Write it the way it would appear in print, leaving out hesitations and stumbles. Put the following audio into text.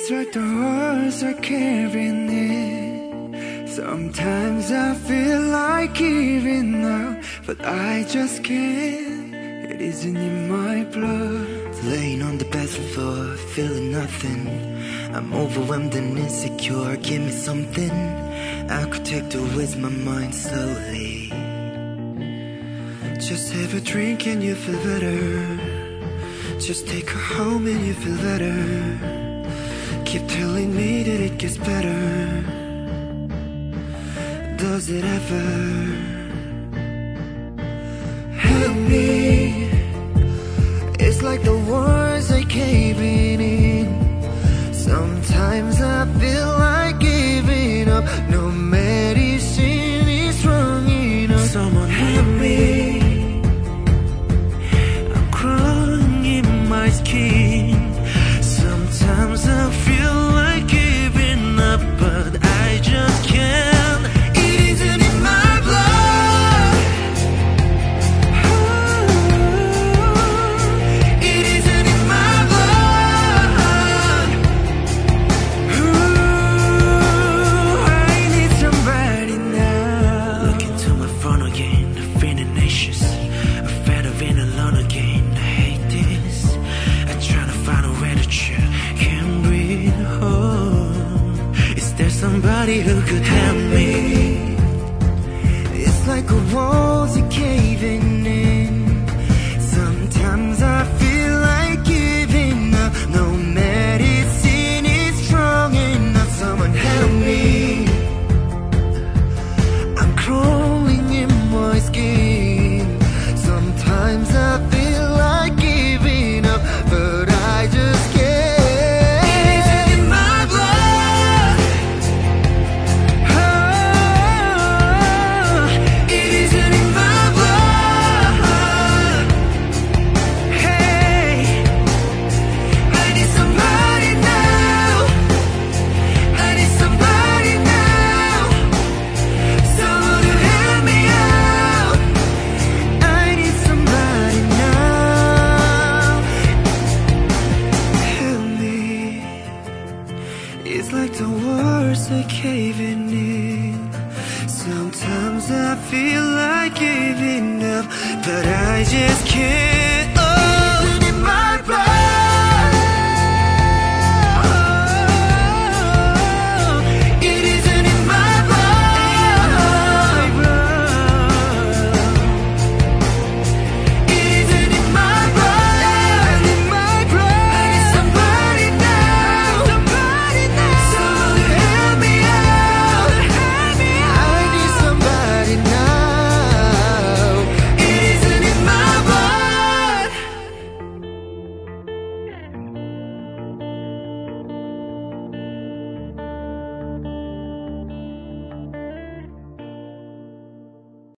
It's like the walls are caving in. Sometimes I feel like giving up, but I just can't. It isn't in my blood. Laying on the bathroom floor, feeling nothing. I'm overwhelmed and insecure. Give me something I could take to ease my mind slowly. Just have a drink and you feel better. Just take her home and you feel better. Keep telling me that it gets better. Does it ever? Help me. It's like the walls are caving in. Sometimes I feel like giving up. No medicine is strong enough. Someone help me. I'm crawling in my skin. Sometimes I feel like giving up, but I just can't. It isn't in my blood. It isn't in my blood. I need somebody now. Look into my phone again, I'm feeling anxious. I'm fed up being alone again. I hate this. I try to find a way to chill. Can't breathe. Oh, is there somebody who could help me? It's like a walls are caving in. Sometimes I feel like giving up. No medicine is strong enough. Someone help me. I'm crawling in my skin. Sometimes I feel like giving up, but I just can't. It isn't in my blood. Oh, it isn't in my blood. Hey, I need somebody now. I need somebody now. Someone to help me out. I need somebody now. Help me. It's like the walls are caving in. Sometimes I feel like giving up, but I just can't.